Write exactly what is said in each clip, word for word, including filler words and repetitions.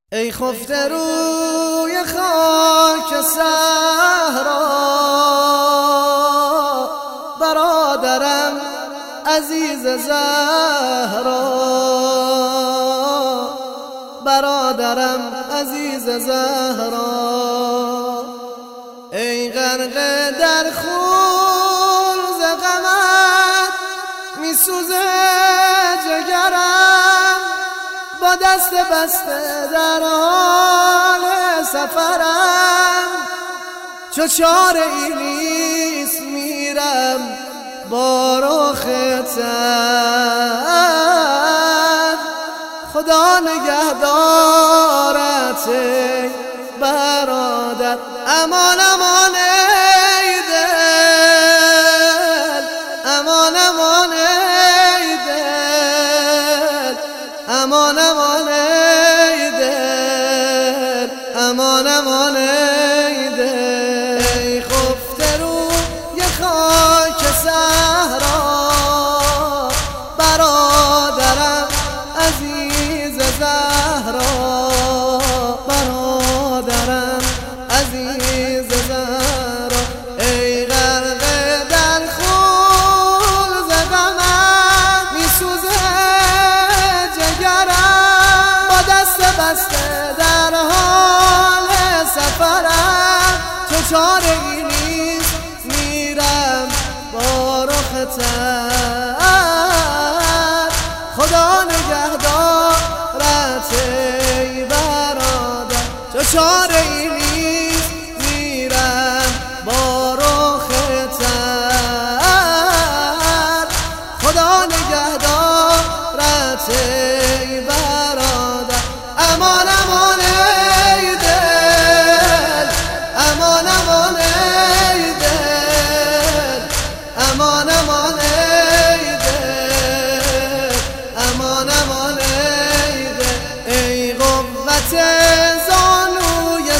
ای خفته روی خاک صحرا، برادرم عزیز زهرا، برادرم عزیز زهرا. ای غرقه در خون ز غمت میسوزه جگرم، با دست بسته در حال سفرم. چو چاره ای نیست میرم با رخ تر، خدا نگهدارت ای برادر. امان امان ای دل، امان امان ای دل، امان امان ای دل، امان امان ای دل. ای خفته روی خاک صحرا، برادرم عزیز زهرا، برادرم عزیز زهرا. ای غرقه در خون ز غمت میسوزه جگرم، با دست بسته در حال سفرم. چو چاره ای نیست میرم با رخ تر، خدا نگهدارت ای برادر. چو چاره ای نیست میرم با رخ تر، خدا نگهدارت ای برادر. امان امان ای دل، امان امان ای دل، امان امان ای دل، امان امان ای دل. ای قوت زانوی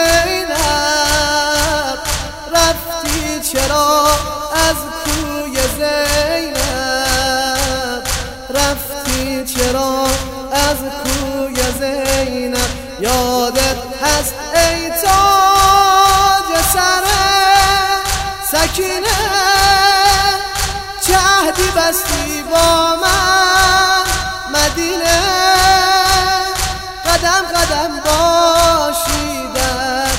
زینب، رفتی چرا از کوی زینب، رفتی چرا از کوی زینب. یادت هست ای تاج سر سکینه، چه عهدی بستی با من مدینه. قدم قدم باشی در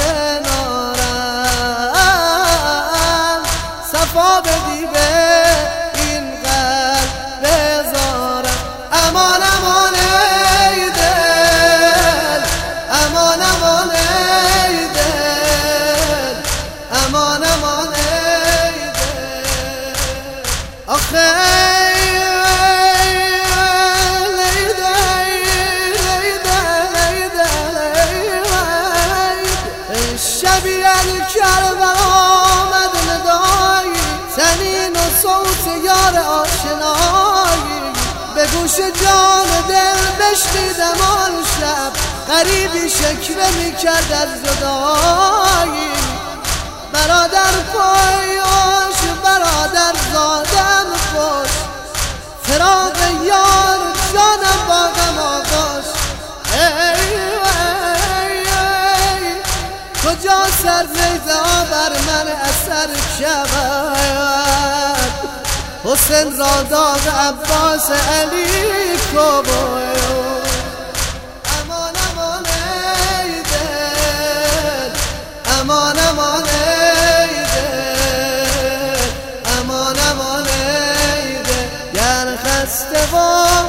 کنارم، صفا بدی به این قلب بزارم. امان امان ای دل، امان امان ای دل، امان امان ای دل. آخه شبیه کربلا آمد ندایی، سنین و صوت یار آشنایی. به گوش جان و دل بشنیدم آن شب، غریبی شکوه میکرد از جدایی. برادر پایاش، برادر زادم خوش، فراق یار جانم با غم آغاش. کجا سر نیزه بر من اثر شود، حسین را داد عباس علی کوبوی. امان امان ای دل، امان امان ای دل، امان امان ای دل. گر خسته و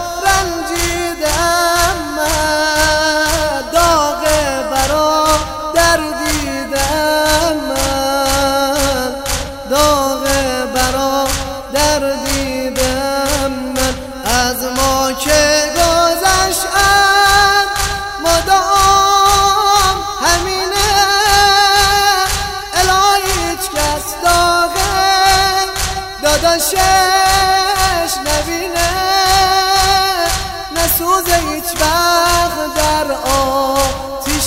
رنجیدم من، داغ برا در دیدم من، داغ برا در دیدم من. از ما که گذشتم مدام همینه، الهی هیچ کس داغ داداشش نبینه. نسوز هیچ وقت در آتیش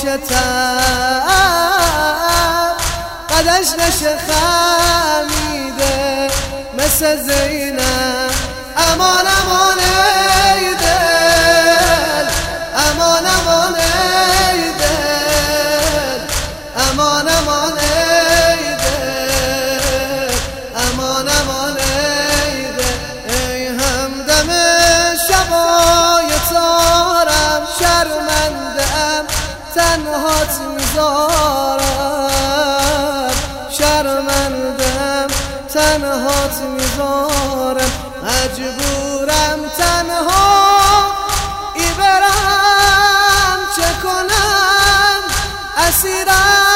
تب، قدش نشه خمیده مثل زینب. امان امان ای دل، امان امان تنهات میذارم، شرمندم تنهات میذارم، مجبورم تنها ای برم، چه کنم اسیرم